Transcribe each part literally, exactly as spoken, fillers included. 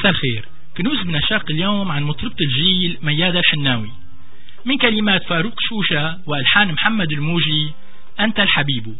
مساء الخير. كنوز بنشاق اليوم عن مطربة الجيل ميادة الحناوي، من كلمات فاروق شوشة وألحان محمد الموجي. أنت الحبيب.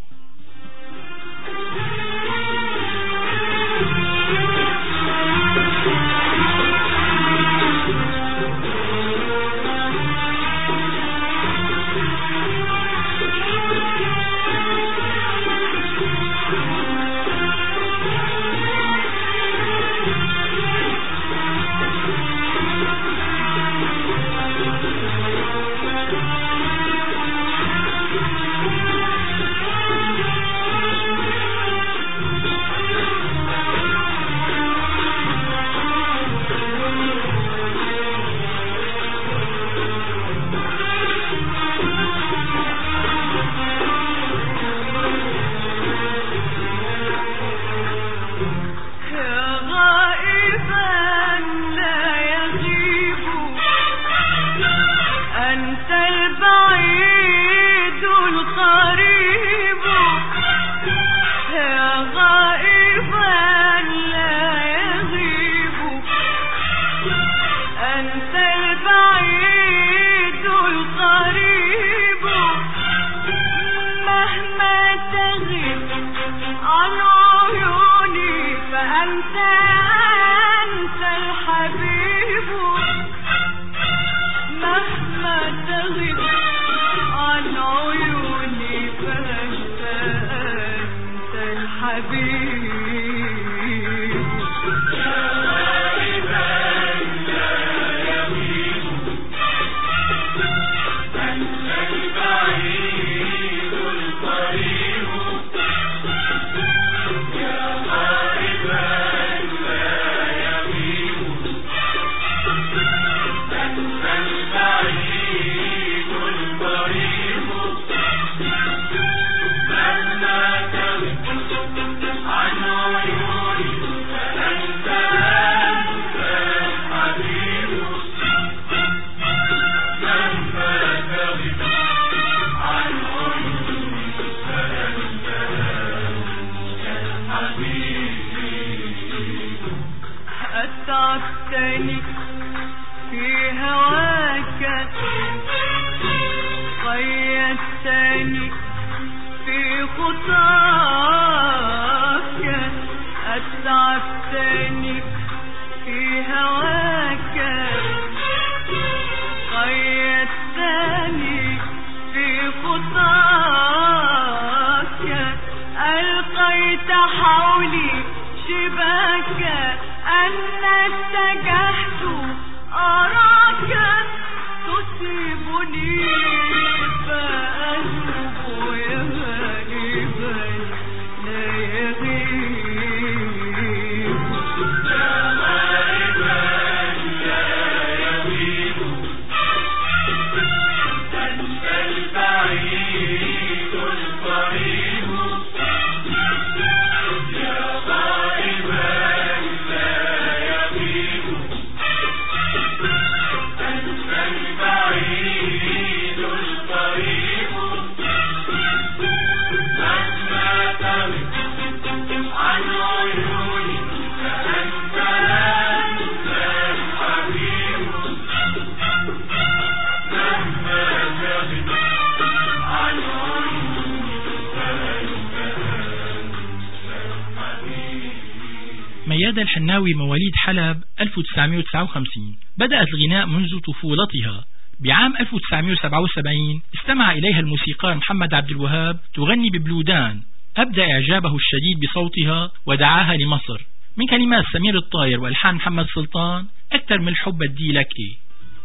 ميادة الحناوي مواليد حلب ألف وتسعمئة وتسعة وخمسين. بدأت الغناء منذ طفولتها. بعام ألف وتسعمئة وسبعة وسبعين استمع إليها الموسيقار محمد عبد الوهاب تغني ببلودان، أبدى إعجابه الشديد بصوتها ودعاها لمصر. من كلمات سمير الطاير وألحان محمد سلطان. أكثر من الحب بدي لك إيه.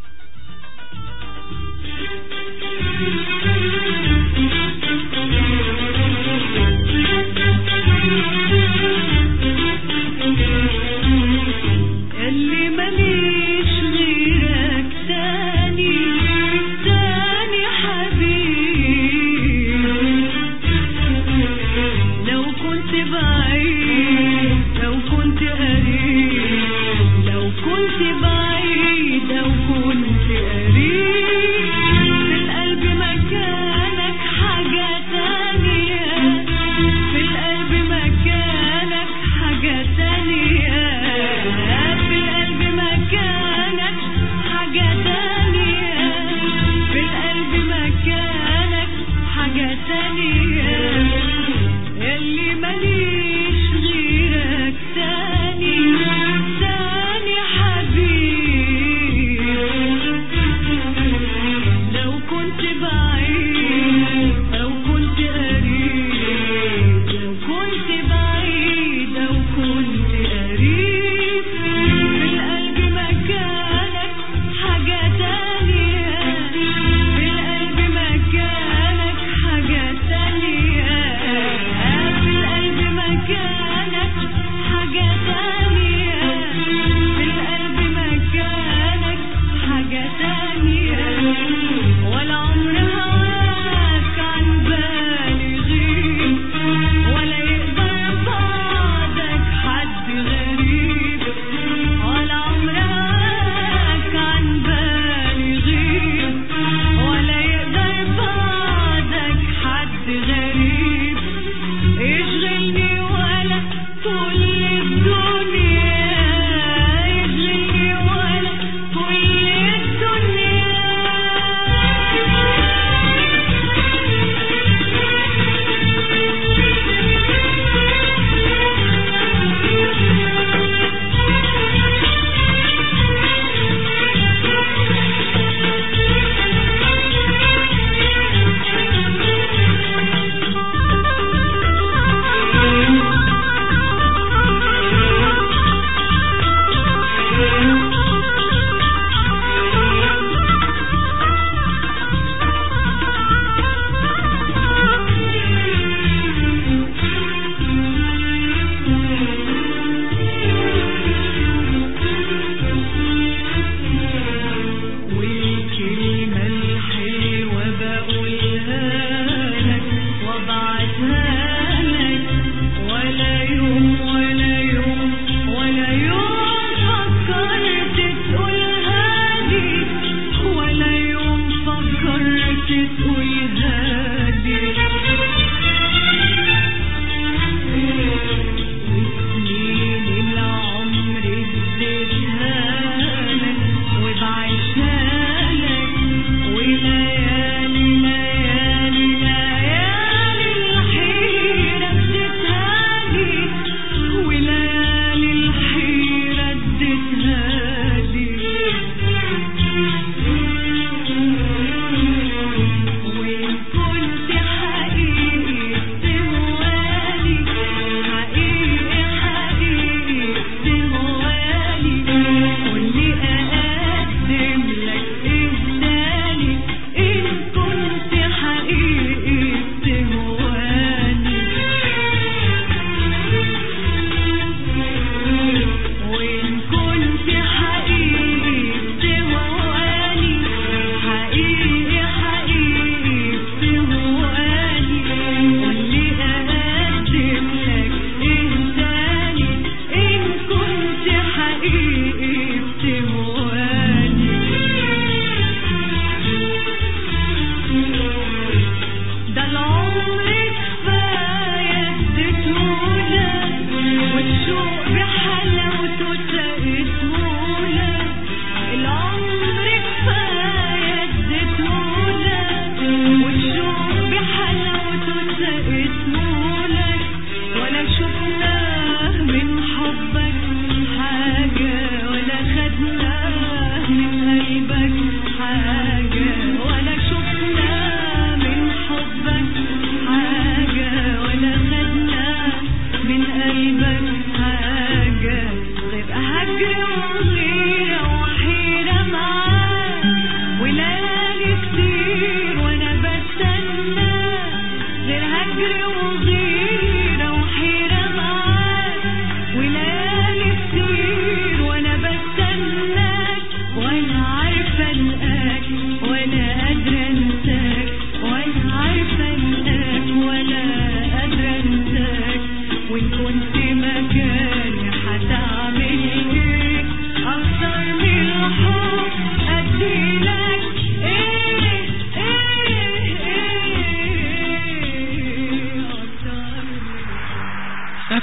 اللي مليش غيرك تاني تاني حبيب، لو كنت بعيد لو كنت قريب، لو كنت بعيد لو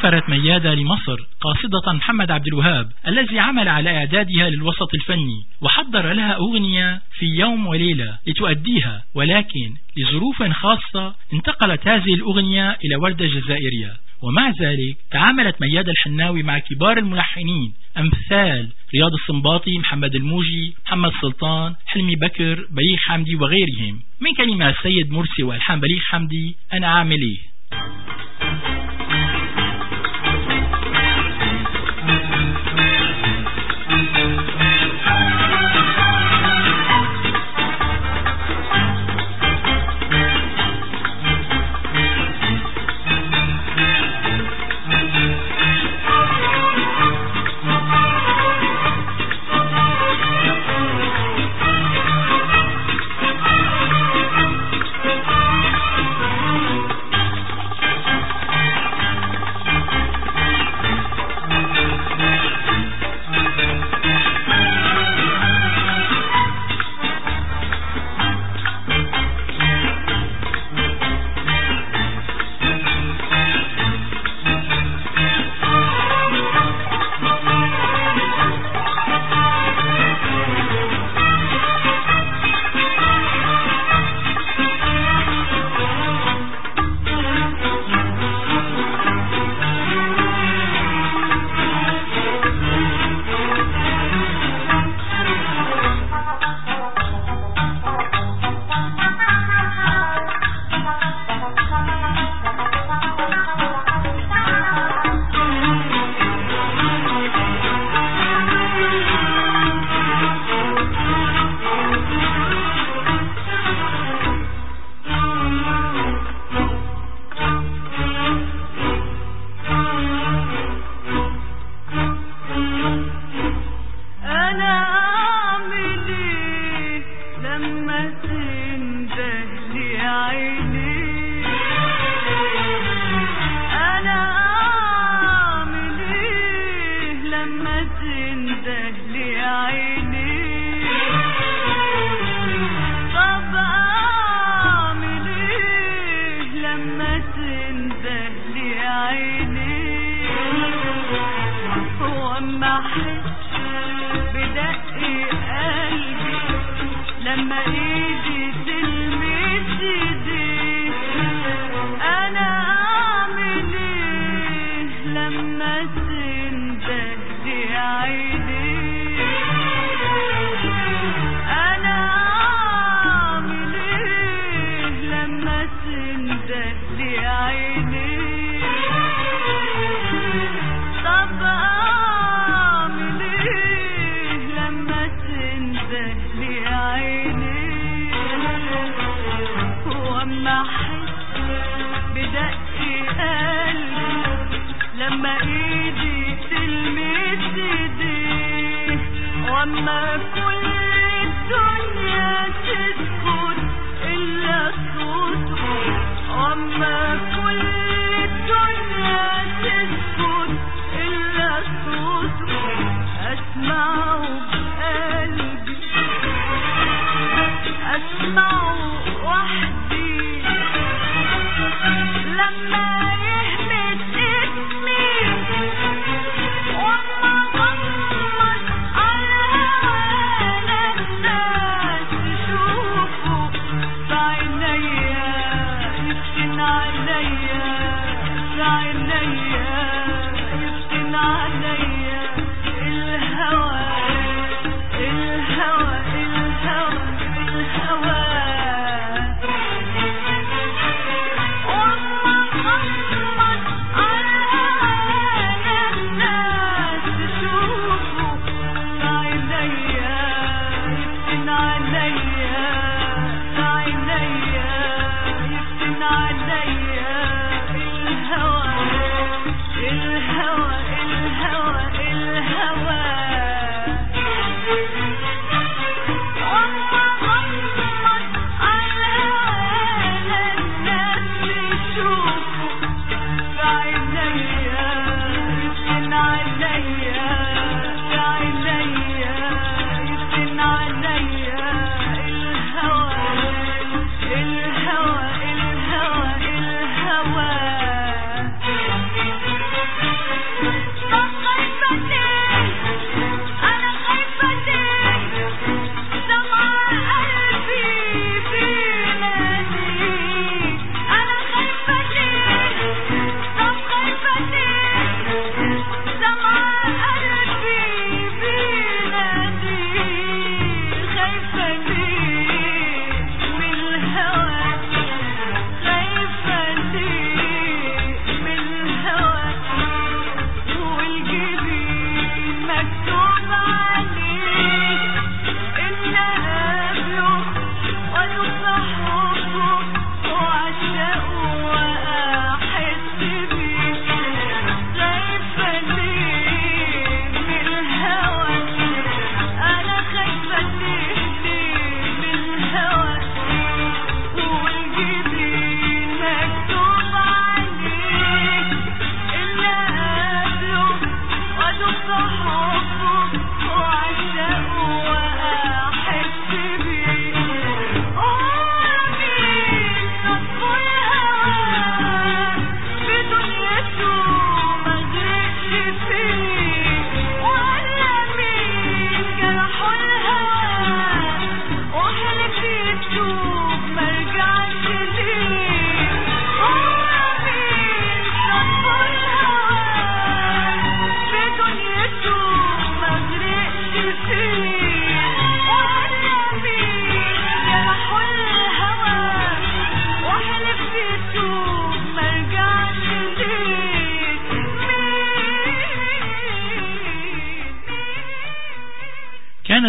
سافرت ميادة لمصر قاصدة محمد عبد الوهاب الذي عمل على إعدادها للوسط الفني، وحضر لها أغنية في يوم وليلة لتؤديها، ولكن لظروف خاصة انتقلت هذه الأغنية إلى وردة جزائرية. ومع ذلك تعاملت ميادة الحناوي مع كبار الملحنين أمثال رياض السنباطي، محمد الموجي، محمد سلطان، حلمي بكر، بليغ حمدي وغيرهم. من كلمة السيد مرسي والحان بليغ حمدي، أنا عامل إيه.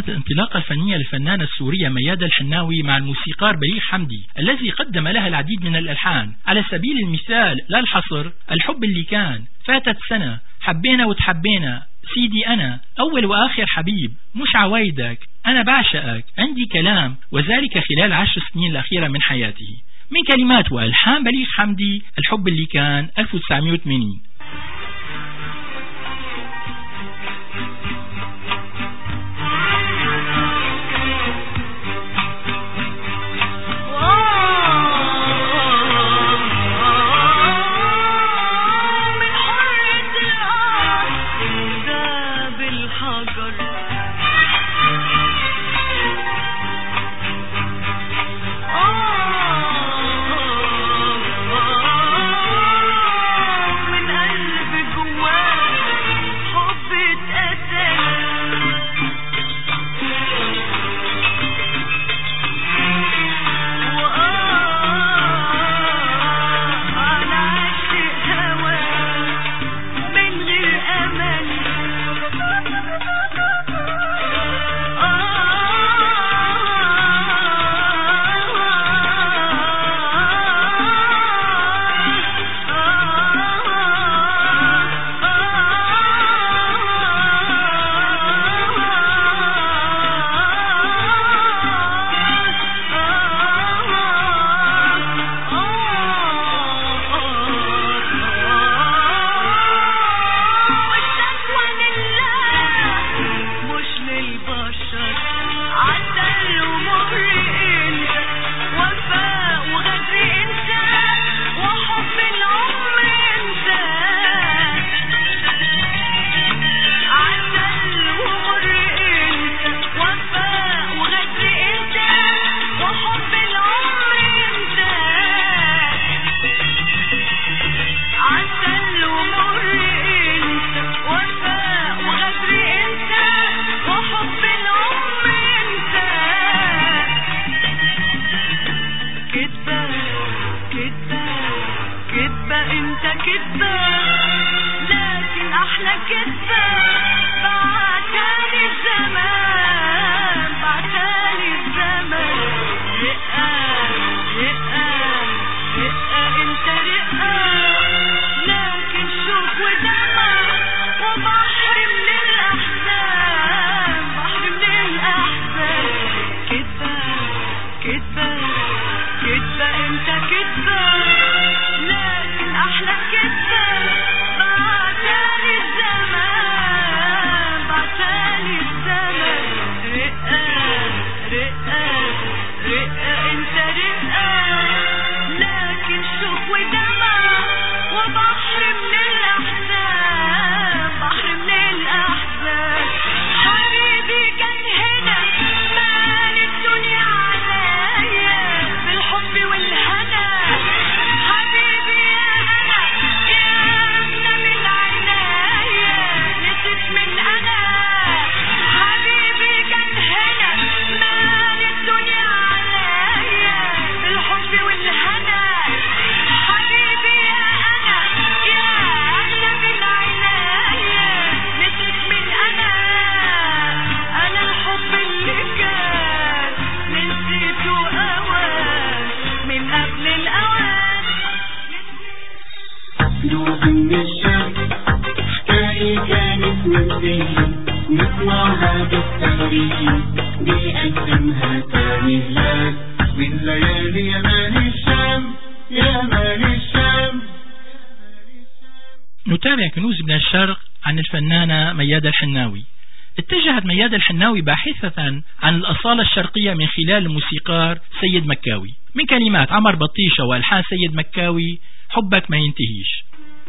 كانت الانطلاقة الفنية للفنانة السورية ميادة الحناوي مع الموسيقار بليغ حمدي الذي قدم لها العديد من الألحان. على سبيل المثال لا الحصر، الحب اللي كان، فاتت سنة، حبينا وتحبينا، سيدي أنا، أول وآخر حبيب، مش عوايدك، أنا بعشقك، عندي كلام، وذلك خلال عشر سنين الأخيرة من حياته. من كلمات وألحان بليغ حمدي الحب اللي كان ألف وتسعمائة وثمانين. نتابع كنوز من الشرق عن الفنانة ميادة الحناوي. اتجهت ميادة الحناوي باحثة عن الأصالة الشرقية من خلال الموسيقار سيد مكاوي. من كلمات عمر بطيشة وألحان سيد مكاوي حبك ما ينتهيش.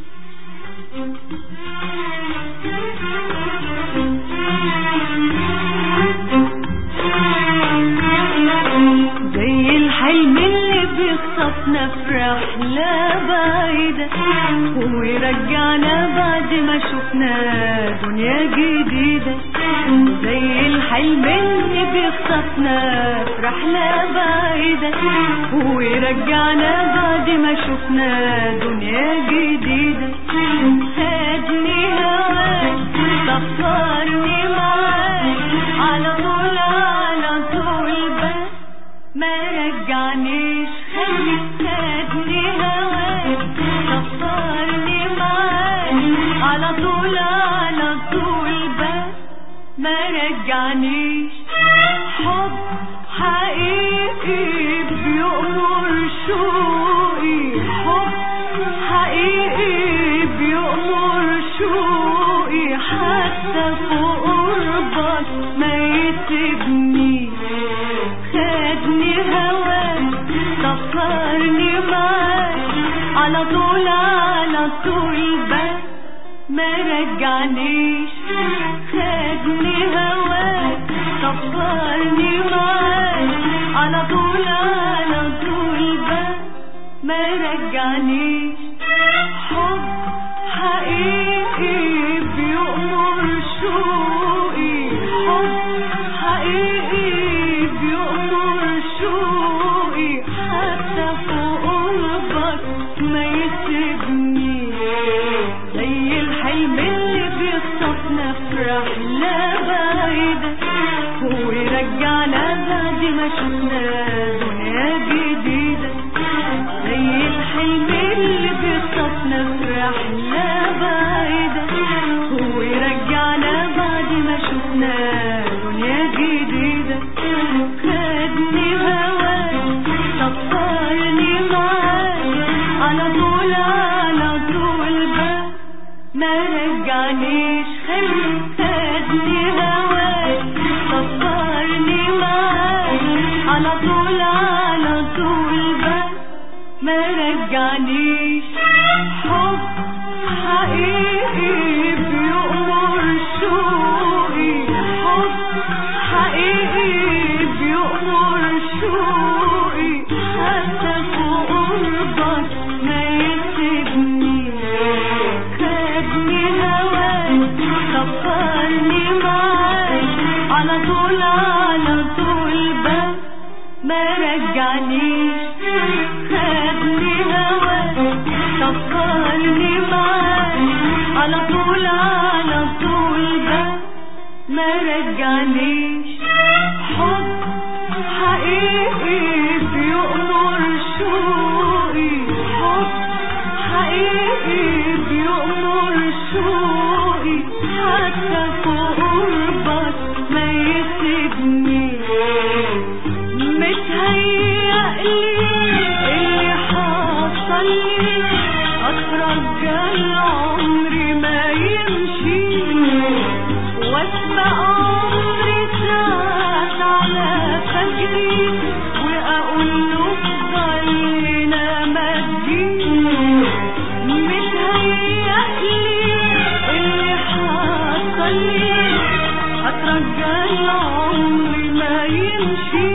زي الحلم اللي بيخطفنا في رحلة بعيدة ويرجعنا بعد ما شفنا دنيا جديدة. زي الحلم اللي بيخطفنا في رحلة بعيدة ويرجعنا بعد ما شفنا دنيا جديدة. خدني هواك سفرني معاك على طول سفرني معاك على طول على طول بس ما رجعنيش. حب حقيقي بيأمر شوقي، حب حقيقي بيأمر شوقي، حتى فوق قربك ما يسيبني. خدني هواك سفرني معاك على طول على طول بس ما رجعنيش. خدني هواك سفرني معاك على طول على طول بس ما رجعنيش. حب حقيقي بيأمر شوقي، حب حقيقي بيأمر شوقي، حتى فوق قربك ما يسيبني. زي الحلم اللي بيخطفنا في رحلة بعيدة ويرجعنا بعد ما شفنا دنيا جديدة. زي الحلم اللي بيخطفنا في رحلة بعيدة ويرجعنا بعد ما شفنا دنيا جديدة. خدني هواك سفرني معاك على طول على طول بس ما رجعنيش. خدني هواك سفرني معاك على طول على طول بس ما رجعنيش. حب حقيقي بيأمر شوقي، حب حقيقي بيأمر شوقي، حتى فوق قربك ما يسيبني. خدني هواك سفرني معاك على طول على طول بس ما رجعنيش. خدني هواك سفرني معاك على طول على طول بس ما رجعنيش. حب حقيقي بيأمر شوقي، حب حقيقي بيأمر شوقي، حتى فوق قربك ما يسيبني. متهيألي اللي حصلي أترجى العمر ما يمشي، واسبق عمري ساعات على فجري وأقول له افضل هنا ما تجيش. متهيألي اللي حصلي أترجى العمر ما يمشي،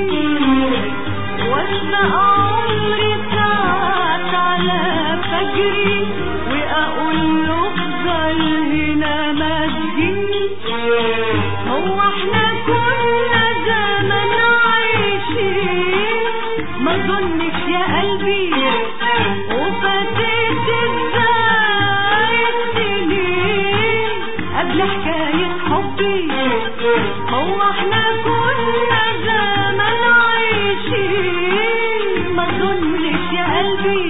واسبق عمري ساعات على فجري وأقول له افضل هنا ما تجيش. هو احنا كنا زمان عايشين ما ظنش يا قلبي وفاتت ازاي السنين قبل حكاية حبي. هو احنا كنا زمان عايشين ما ظنش يا قلبي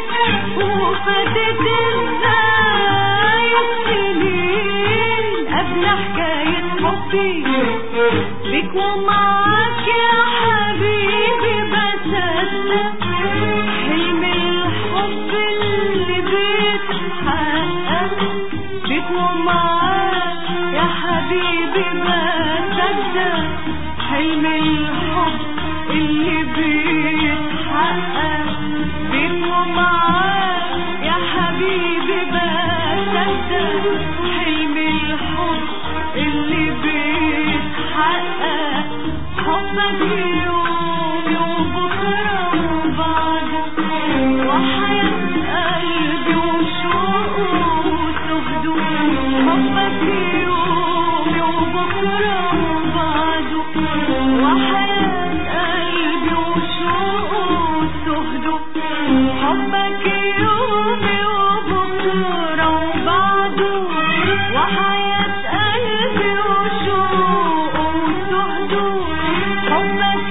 وفاتت ازاي السنين قبل حكاية حبي. بيك ومعاك يا حبيبي بصدق حلم الحب اللي بيتحقق. بيك ومعاك يا حبيبي بصدق حلم الحب اللي بيتحقق. بيك ومعاك يا حبيبي بصدق حلم الحب اللي بيتحقق. حبك يوم وبكرة وبعده وحياة قلبي وشوقه وسهده. حبك يوم وبكرة وبعده وحياة قلبي وشوقه وسهده. حبك يوم وبكرة وبعده وحياة قلبي وشوقه وسهده. حبك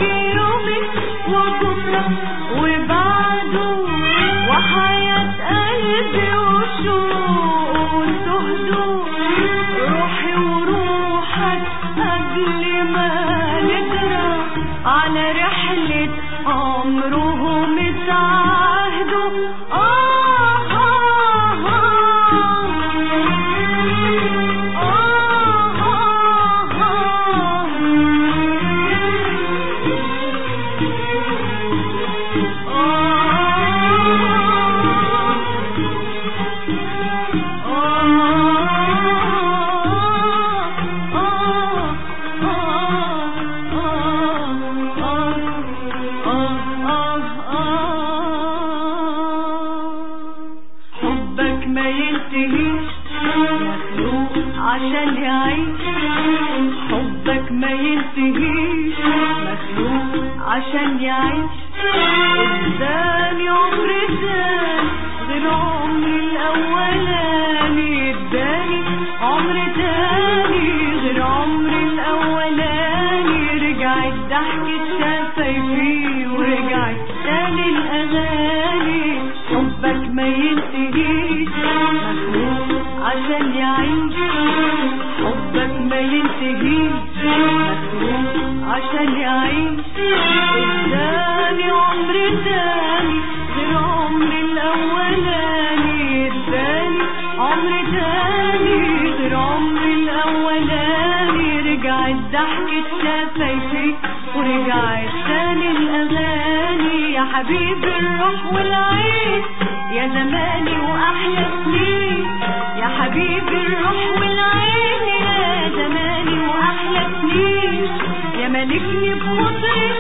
ما ينتهيش مخلوق عشان يعيش حبك ما ينتهيش مخلوق عشان يعيش اداني عمر تاني غير عمر الاولاني اداني عمر تاني غير عمر الاولاني رجعت ضحكة شفايفي ورجعت تاني الاغاني حبك ما ينتهيش مخلوق عشان يعيش حبك ما ينتهيش مخلوق عشان يعيش اداني عمر تاني غير عمر الاولاني اداني عمر تاني غير عمر الاولاني رجعت ضحكة شفايفي ورجعت تاني الاغاني يا حبيبي الروح والعين يا زماني واحلى سنين يا حبيبي الروح والعين يا زماني واحلى سنين يا مالكني بخطري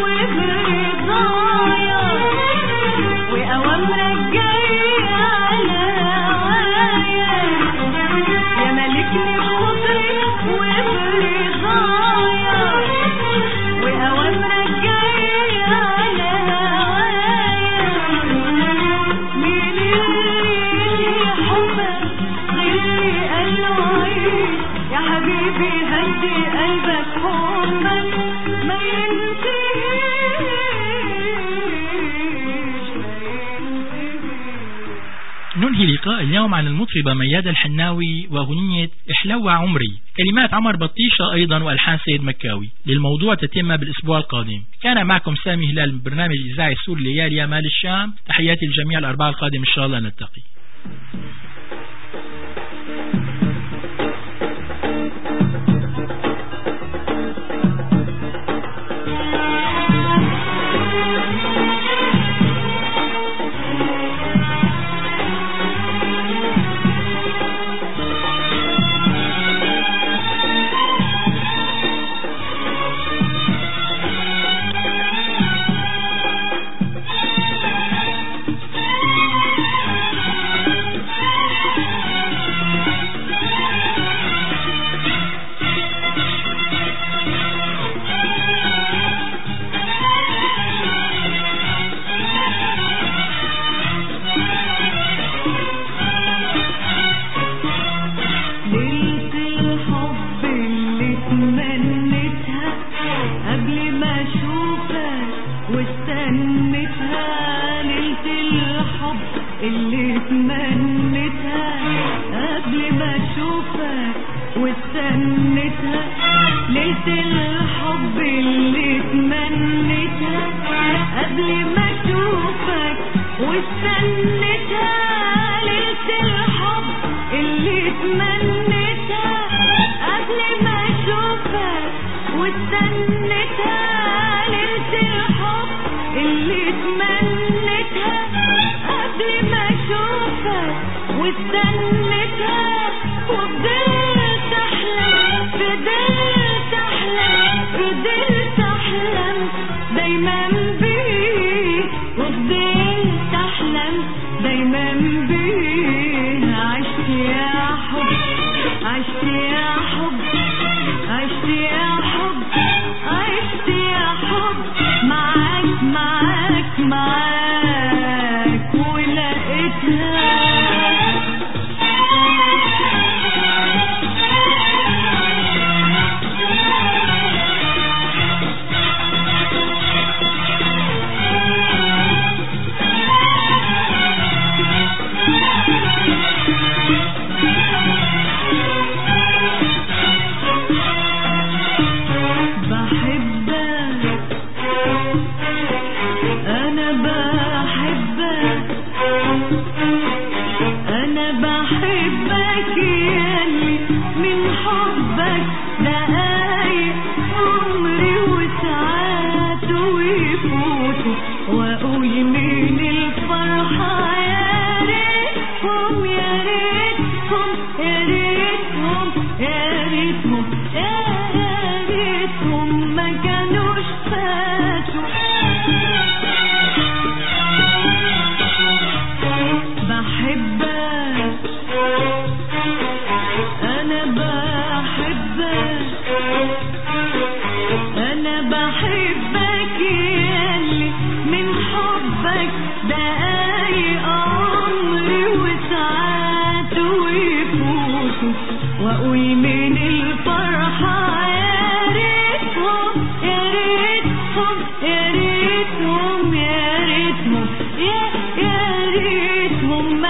وبرضايا واوامرك جايه على هوايا يا مالكني بخطري وبرضايا واوامرك جايه على هوايا مين اللي حبك غيري قلبه عيش يا حبيبي هدي قلبك حبك ما ينتهيش ننهي لقاء اليوم عن المطربة ميادة الحناوي وأغنية احلوى عمري كلمات عمر بطيشة أيضا وألحان سيد مكاوي للموضوع تتم بالأسبوع القادم. كان معكم سامي هلال من برنامج الإذاعي السوري ليالي مال الشام. تحياتي الجميع الأربعاء القادم إن شاء الله نلتقي. فاتوا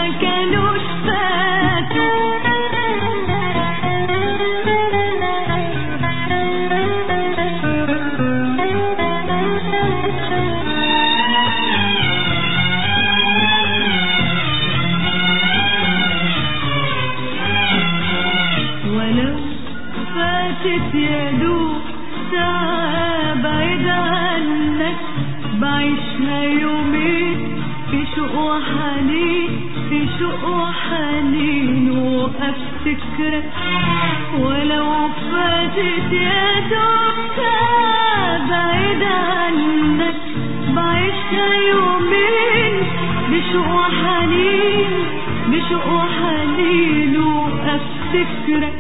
كانوش فاتوا. ولو فاتت يا دوب ساعة بعيد عنك بعيشها يومين في شوق وحنين في شوق وحنين وافتكرك. ولو فاتت يا دوب ساعة بعيد عنك بعيشها يومين بشوق وحنين بشوق وحنين وافتكرك.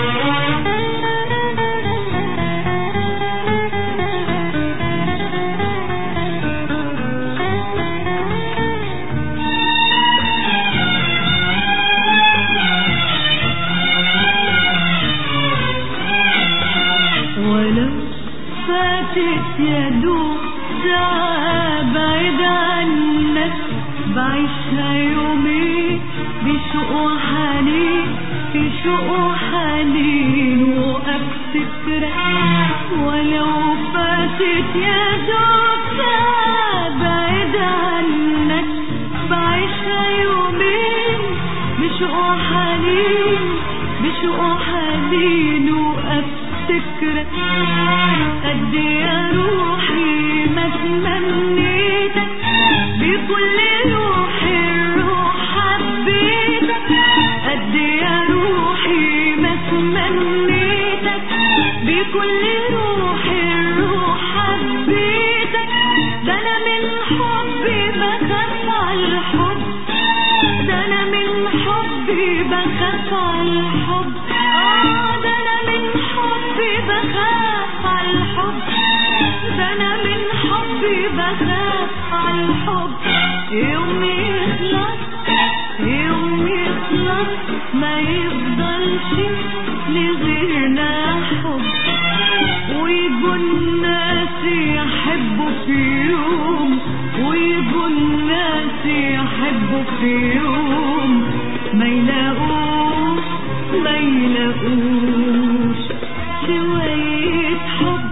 ولو فاتت يا دوب ساعة بعيد عنك بعيشها يومين بشوق وحنين في شوق وحنين وافتكرك. ولو فاتت يا دوب ساعة بعيد عنك بعيشها يومين بشوق وحنين بشوق وحنين وافتكرك. قد يا روحي ما تمنيتك بكل روحي الروح حبيتك. قد يا روحي ما تمنيتك بكل روحي الروح حبيتك. ده انا من حبي بخاف على الحب ده انا من حبي بخاف على الحب. اه ده انا من حبي بخاف على الحب ده انا من حبي بخاف على الحب. يوم يخلص يوم يخلص ما يفضلش لغيرنا حب. ويجوا الناس يحبوا في يوم ويجوا الناس يحبوا في يوم ما يلاقوش ما يلاقوش شوية حب.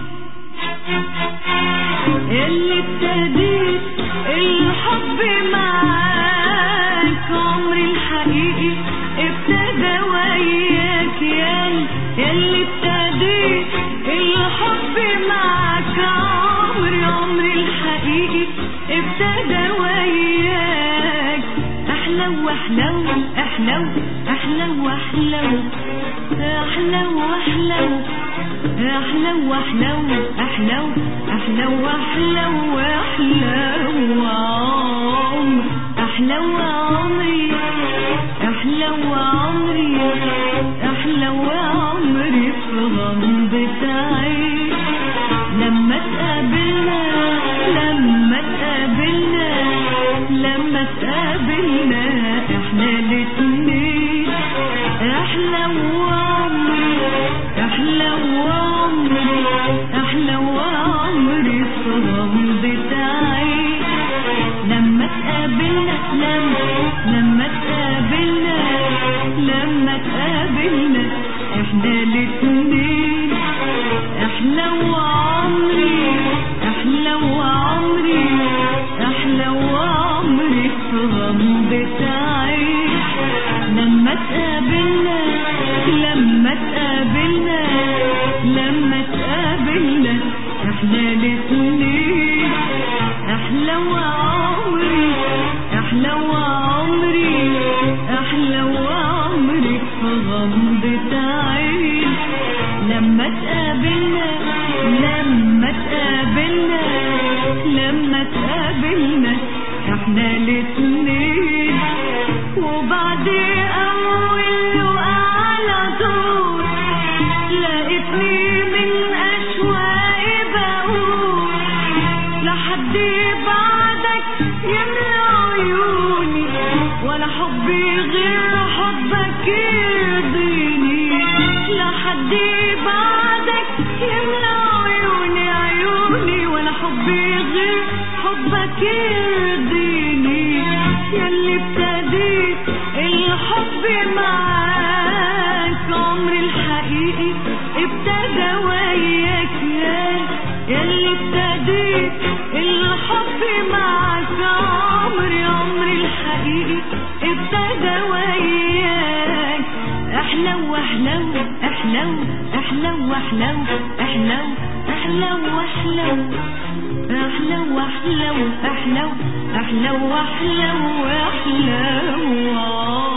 اللي ابتديت الحب معاك عمري الحقيقي ابتدى وياك يا اللي ابتديت الحب معاك عمري عمري الحقيقي ابتدى وياك. احلو احلو احلو احلو احلو احلو احلو احلو احلو احلو احلو احلو احلو عمر احلو عمري احلو عمري احلو عمري في غمضة عين. لما تقابلنا لما تقابلنا لما تقابلنا احنا الاتنين احلو عمري احلو عمري احلو عمري في غمضة عين. لما تقابلنا لما لما تقابلنا لما تقابلنا احنا الاتنين احلو عمري احلو عمري احلو عمري في غمضة عين. لما تقابلنا لما تقابلنا لما تقابلنا احنا الاتنين احلو عمري احلو عمري احلو عمري في غمضة عين. لما تقابلنا لما تقابلنا لما تقابلنا احنا الاتنين. وبعد اول وأعلى طول لقيتني من اشواقي بقول لحد بعدك يملى عيوني ولا حبي غير حبك يرضيني. لحد بعدك يملى عيوني عيوني ولا حبي غير حبك يرضيني. ياللي ابتديت احلو احلو احلو احلو احلو احلو احلو احلو احلو احلو احلو احلو